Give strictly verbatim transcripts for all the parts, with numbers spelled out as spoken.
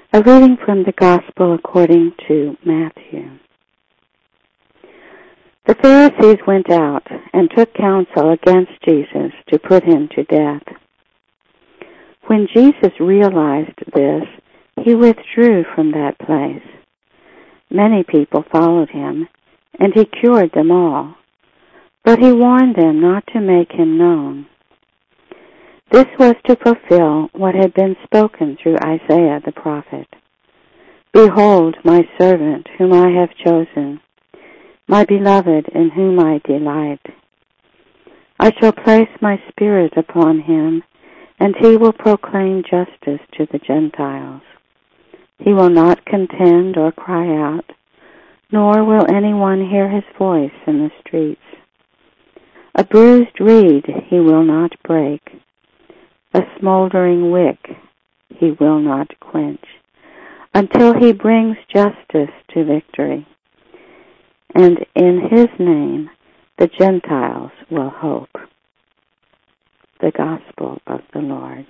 A reading from the Gospel according to Matthew. The Pharisees went out and took counsel against Jesus to put him to death. When Jesus realized this, he withdrew from that place. Many people followed him, and he cured them all. But he warned them not to make him known. This was to fulfill what had been spoken through Isaiah the prophet. Behold, my servant, whom I have chosen, my beloved, in whom I delight. I shall place my spirit upon him, and he will proclaim justice to the Gentiles. He will not contend or cry out, nor will anyone hear his voice in the streets. A bruised reed he will not break. A smoldering wick he will not quench, until he brings justice to victory. And in his name the Gentiles will hope. The Gospel of the Lord.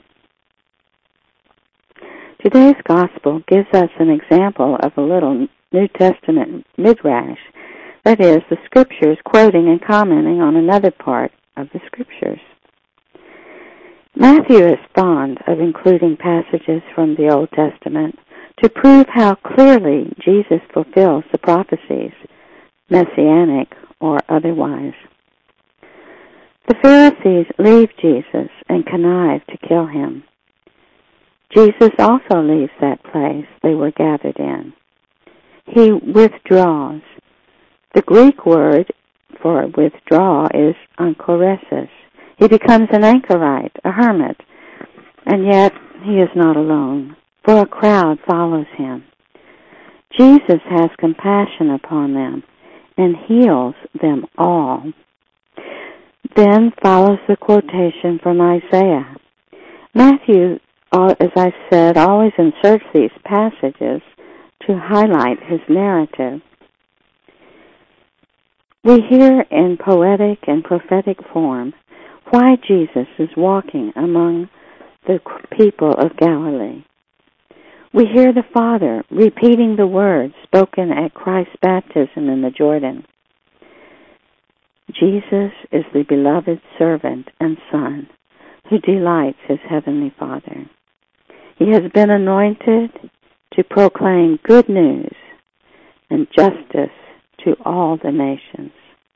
Today's Gospel gives us an example of a little New Testament midrash, that is, the Scriptures quoting and commenting on another part of the Scriptures. Matthew is fond of including passages from the Old Testament to prove how clearly Jesus fulfills the prophecies, messianic or otherwise. The Pharisees leave Jesus and connive to kill him. Jesus also leaves that place they were gathered in. He withdraws. The Greek word for withdraw is anchoresis. He becomes an anchorite, a hermit, and yet he is not alone, for a crowd follows him. Jesus has compassion upon them and heals them all. Then follows the quotation from Isaiah. Matthew, as I said, always inserts these passages to highlight his narrative. We hear in poetic and prophetic form why Jesus is walking among the people of Galilee. We hear the Father repeating the words spoken at Christ's baptism in the Jordan. Jesus is the beloved servant and Son who delights his heavenly Father. He has been anointed to proclaim good news and justice to all the nations.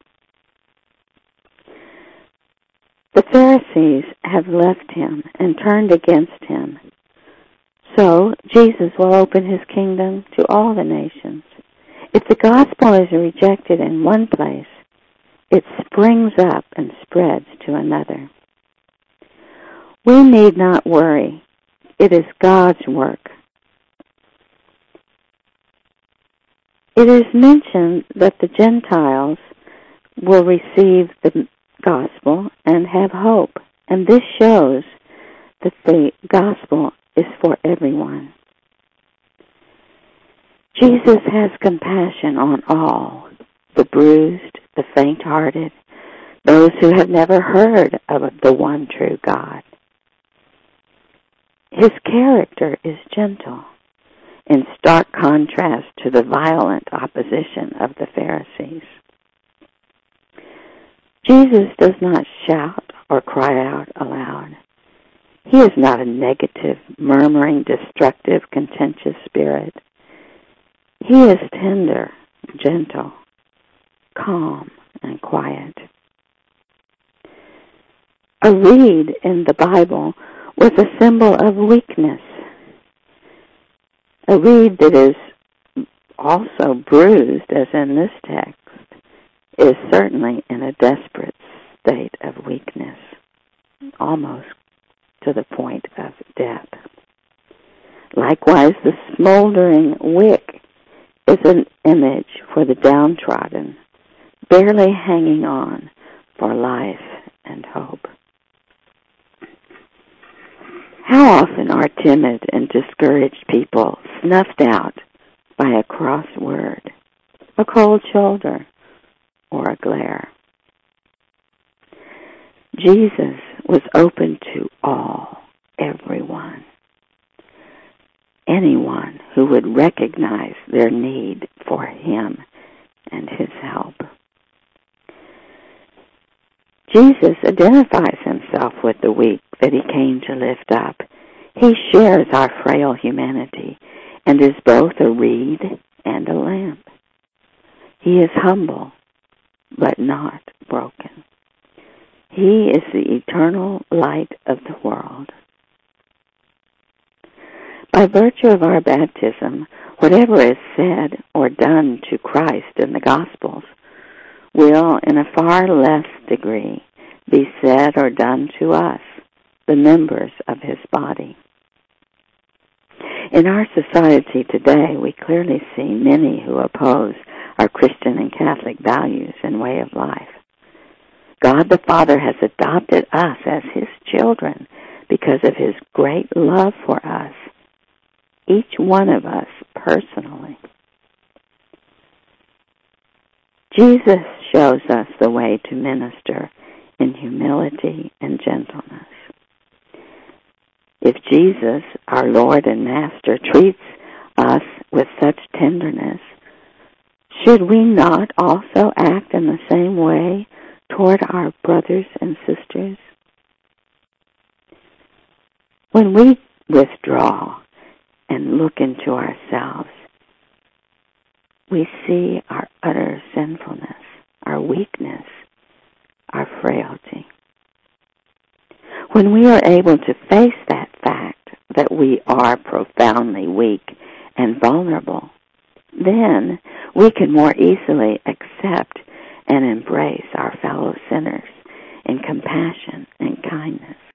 The Pharisees have left him and turned against him. So Jesus will open his kingdom to all the nations. If the gospel is rejected in one place, it springs up and spreads to another. We need not worry. It is God's work. It is mentioned that the Gentiles will receive the gospel and have hope, and this shows that the gospel is for everyone. Jesus has compassion on all, the bruised, the faint-hearted, those who have never heard of the one true God. His character is gentle, in stark contrast to the violent opposition of the Pharisees. Jesus does not shout or cry out aloud. He is not a negative, murmuring, destructive, contentious spirit. He is tender, gentle, calm, and quiet. A reed in the Bible was a symbol of weakness. A reed that is also bruised, as in this text, is certainly in a desperate state of weakness, almost to the point of death. Likewise, the smoldering wick is an image for the downtrodden, barely hanging on for life and hope. How often are timid and discouraged people snuffed out by a cross word, a cold shoulder, or a glare? Jesus was open to all, everyone, anyone one who would recognize their need for him and his help. Jesus identifies himself with the weak that he came to lift up. He shares our frail humanity and is both a reed and a lamp. He is humble, but not broken. He is the eternal light of the world. By virtue of our baptism, whatever is said or done to Christ in the Gospels will, in a far less degree, be said or done to us, the members of his body. In our society today, we clearly see many who oppose our Christian and Catholic values and way of life. God the Father has adopted us as his children because of his great love for us, each one of us personally. Jesus shows us the way to minister in humility and gentleness. If Jesus, our Lord and Master, treats us with such tenderness, should we not also act in the same way toward our brothers and sisters? When we withdraw and look into ourselves, we see our utter sinfulness, our weakness, our frailty. When we are able to face that fact that we are profoundly weak and vulnerable, then we can more easily accept and embrace our fellow sinners in compassion and kindness.